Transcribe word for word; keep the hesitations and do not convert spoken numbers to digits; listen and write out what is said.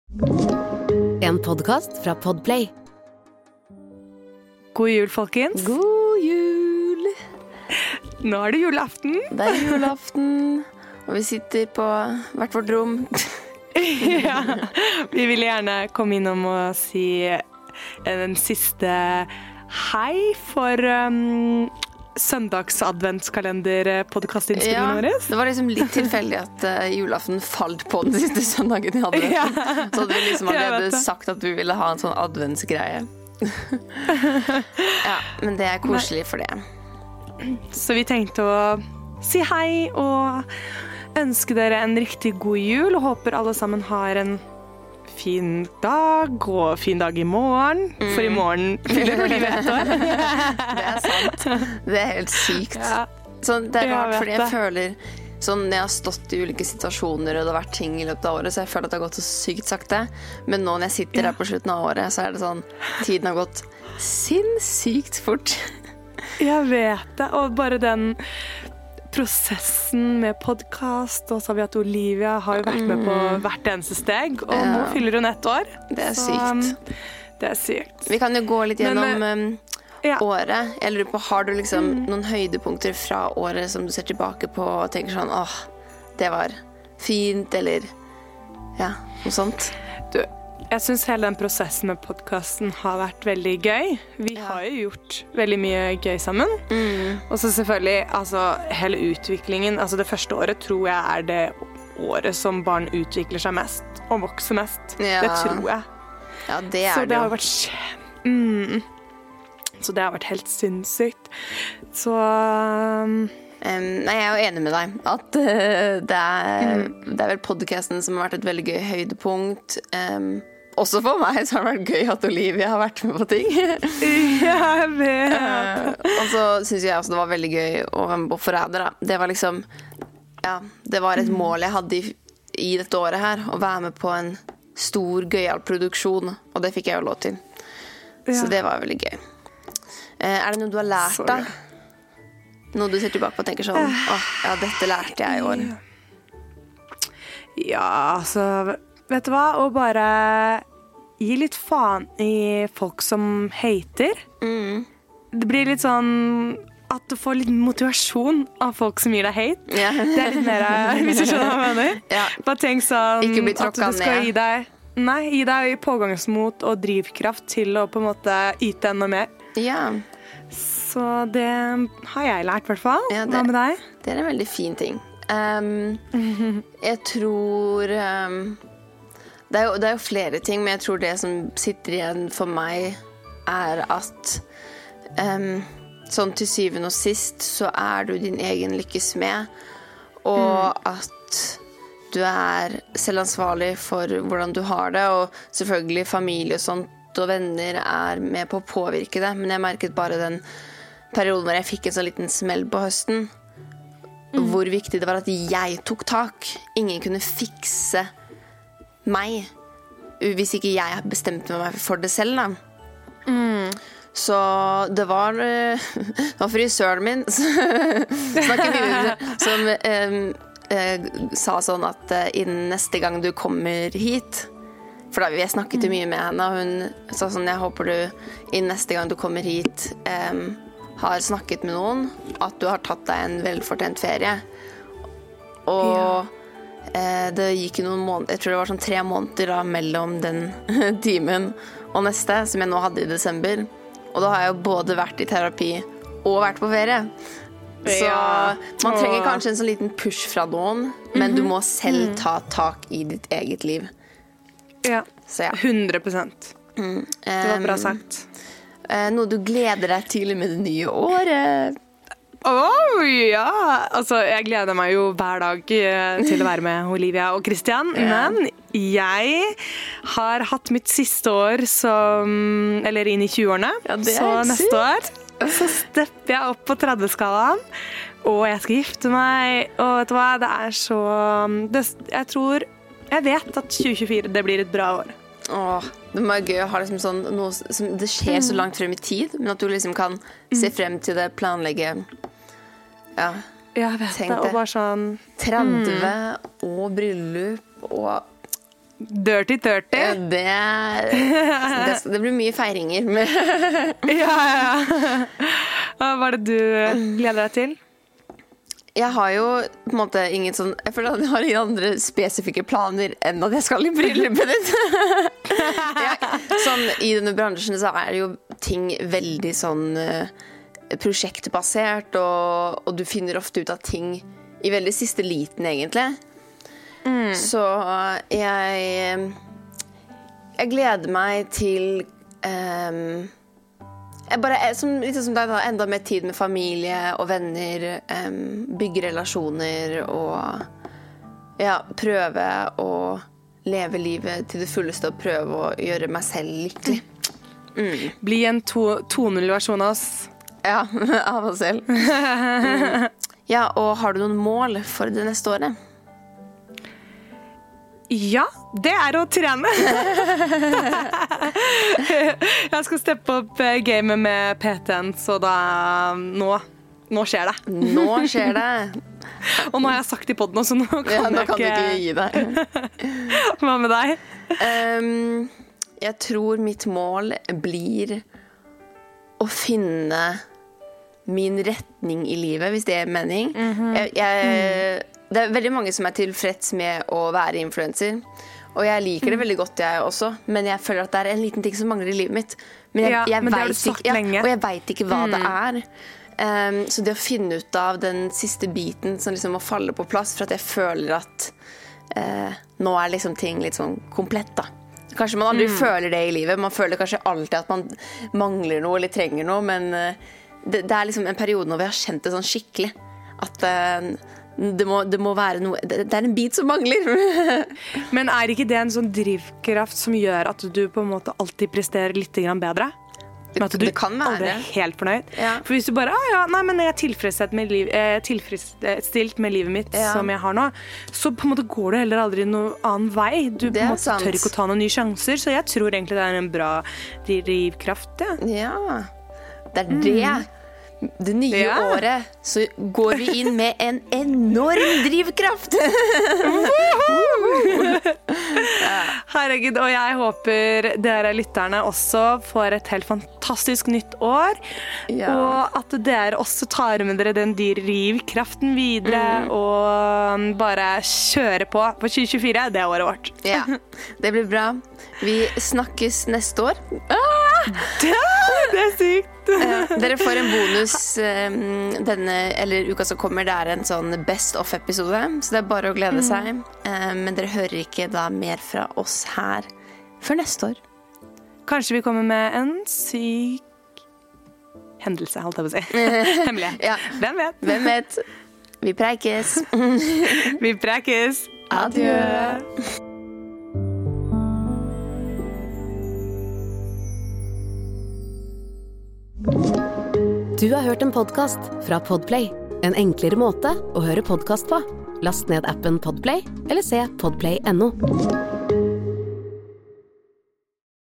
En podcast fra Podplay. God jul, folkens. God jul. Nå er det julaften. Det er julaften, og vi sitter på hvert vårt rom. Ja, vi vil gjerne komme innom og si en siste hei for um, søndags-adventskalender-podcastinnspillingen vår. Det var liksom litt tilfeldig at uh, julaften falt på den siste søndagen i advent. Ja. Så hadde vi liksom allerede sagt at du ville ha en sånn adventsgreie. Ja, men det er koselig for det. Så vi tenkte å si hei og ønske dere en riktig god jul, og håper alle sammen har en fin dag og fin dag i morgen. Mm. For i morgen fyller du livet et år. Det er sant. Det er helt sykt. Ja. Så det er rart, fordi jeg føler sånn, jeg har stått i ulike situasjoner, og det har vært ting i løpet av året, så jeg føler at det har gått så sykt sakte. Men nå når jeg sitter ja. her på slutten av året, så er det sånn, tiden har gått sinnssykt fort. Jeg vet det, og bare den prosessen med podcast, og så har vi hatt Olivia har jo vært med på hvert eneste steg, og ja. nå fyller hun ett år. Det er så, sykt. Det er sykt. Vi kan jo gå litt gjennom Men, um, ja. året. Jeg lurer på, har du liksom mm. noen høydepunkter fra året som du ser tilbake på og tenker sånn, åh, det var fint, eller ja, noe sånt? Du, jeg synes hele den prosessen med podcasten har vært veldig gøy. Vi ja. har jo gjort veldig mye gøy sammen. Mm. Og så selvfølgelig, altså, hele utviklingen, altså det første året tror jeg er det året som barn utvikler seg mest, og vokser mest. Ja. Det tror jeg. Ja, det er så det. det har vært mm. Så det har vært helt sinnssykt. Så um, um, Nei, jeg er jo enig med deg at uh, det, er, mm. det er vel podcasten som har vært et veldig gøy høydepunkt. Um, også for meg så har det vært gøy at Olivia har vært med på ting. Ja, jeg vet. Uh, og så synes jeg også det var veldig gøy å være med på Forræder. Det var liksom, ja, det var et mål jeg hadde i, i dette året her, å være med på en stor, gøyal produksjon, og det fikk jeg jo lov til. Ja. Så det var veldig gøy. Uh, er det noe du har lært da? Noe du ser tilbake på og tenker sånn, åh, ja, dette lærte jeg i år. Ja, altså, vet du hva? Å bare gi litt faen i folk som hater. Mm. Det blir litt sånn at du får litt motivasjon av folk som gir deg hate. Ja. Det er litt mer, hvis du skjønner hva jeg mener. Ja. Bare tenk sånn ikke bli at du skal gi deg, nei, gi deg pågangsmot og drivkraft til å på en måte yte enda mer. Ja. Så det har jeg lært i hvert fall. Ja, det, hva med deg? Det er en veldig fin ting. Um, jeg tror um, det, er jo, det er jo flere ting, men jeg tror det som sitter igjen for meg er at um, sånn til syvende og sist så er du din egen lykkes med, og mm. at du er selv ansvarlig for hvordan du har det, og selvfølgelig familie og sånt og venner er med på å påvirke det, men jeg merket bare den perioden hvor jeg fikk en sånn liten smell på høsten, mm. hvor viktig det var at jeg tok tak. Ingen kunne fikse meg hvis ikke jeg bestemte meg for det selv da. Mm. Så det var, det var frisøren min som eh, eh, sa sånn at eh, innen neste gang du kommer hit, for da vi snakket jo mye med henne, og hun sa sånn, jeg håper du innen neste gang du kommer hit eh, har snakket med noen, at du har tatt deg en velfortjent ferie. Og ja. eh, det gikk noen måneder, jeg tror det var sånn tre måneder da, mellom den timen og neste, som jeg nå hadde i desember. Og da har jeg jo både vært i terapi og vært på ferie. Så ja. man trenger kanskje en sånn liten push fra noen, men mm-hmm. du må selv ta tak i ditt eget liv. Ja, så, ja. hundre prosent. Mm. Det var bra sagt. Um, noe du gleder deg til med det nye året? Åh, oh, ja! Altså, jeg gleder meg jo hver dag til å være med Olivia og Christian, ja. Men jeg har hatt mitt siste år som, eller inn i tjueårene, ja, så neste sykt. År så stepper jeg opp på tredje-skalaen, og jeg skal gifte meg, og vet du hva, det er så, det, jeg tror, jeg vet at tjue tjuefire, det blir et bra år. Åh, det må være gøy å ha liksom sånn, noe som, det skjer så langt frem i tid, men at du liksom kan se frem til det, planlegge, ja, jeg vet det, og bare sånn tretti mm. og bryllup, og Dirty thirty. Ja, det, det, det blir mye feiringer. Med. ja, ja. Hva er det du gleder deg til? Jeg har jo på en måte ingen sånn Jeg føler at jeg har ingen andre spesifikke planer enn at jeg skal i bryllupet ditt. jeg, sånn, I denne bransjen så er det jo ting veldig sånn uh, prosjektbasert, og, og du finner ofte ut av ting i veldig siste liten, egentlig. Mm. Så uh, jeg Jeg gleder meg til um, Jeg bare, som, litt som deg da, enda mer tid med familie og venner, um, bygge relasjoner og ja, prøve å leve livet til det fulleste og prøve å gjøre meg selv lykkelig. Mm. Bli en to, tonull-versjon av oss. Ja, av oss selv. Mm. Ja, og har du noen mål for det neste året? Ja, det er å trene. Jeg skal steppe opp gamet med P T-en, så da nå, nå skjer det. Nå skjer det. Og nå har jeg sagt i podden også, nå kan, ja, nå jeg kan ikke... du ikke gi deg. Hva med deg? Um, jeg tror mitt mål blir å finne min retning i livet, hvis det er mening. Mm-hmm. Jeg... jeg mm. Det er veldig mange som er tilfreds med å være influencer, og jeg liker det veldig godt, jeg også, men jeg føler at det er en liten ting som mangler i livet mitt. Men jeg, ja, jeg men det vet har du sagt ikke, lenge. Ja, og jeg vet ikke hva mm. det er. Um, så det å finne ut av den siste biten som liksom må falle på plass, for at jeg føler at uh, nå er liksom ting litt sånn komplett, da. Kanskje man aldri mm. føler det i livet. Man føler kanskje alltid at man mangler noe eller trenger noe, men uh, det, det er liksom en periode når vi har kjent det sånn skikkelig. At uh, det, må, det må være noe det, det er en bit som mangler. Men er ikke det en sånn drivkraft som gjør at du på en måte alltid presterer litt grann bedre? At du det kan være. aldri er helt fornøyd. Ja. For hvis du bare, ah, ja, nei, men jeg er tilfredsstilt med, liv, eh, tilfredsstilt med livet mitt ja. som jeg har nå, så på en måte går du heller aldri noen annen vei. Du på en måte tør ikke å ta noen nye sjanser, så jeg tror egentlig det er en bra drivkraft. Ja, ja. Det er det. Mm. Det nye ja. året så går vi inn med en enorm drivkraft. Herregud, og jeg håper dere lytterne også får et helt fantastisk nytt år, ja. og at dere også tar med dere den drivkraften videre mm. og bare kjøre på på tjue tjuefire, det er året vårt. Ja, det blir bra. Vi snakkes neste år. Ah, det er sykt. Uh, dere får en bonus um, denne, eller uka som kommer. Det er en sånn best of-episode, så det er bare å glede seg. uh, Men dere hører ikke da mer fra oss her før neste år. Kanskje vi kommer med en syk hendelse, holdt jeg på å si. Hemmelig. Ja. Hvem vet? Hvem vet? Vi preikes. Vi preikes. Adjø. Du har hørt en podcast fra Podplay. En enklere måte å høre podcast på. Last ned appen Podplay, eller se podplay punktum no.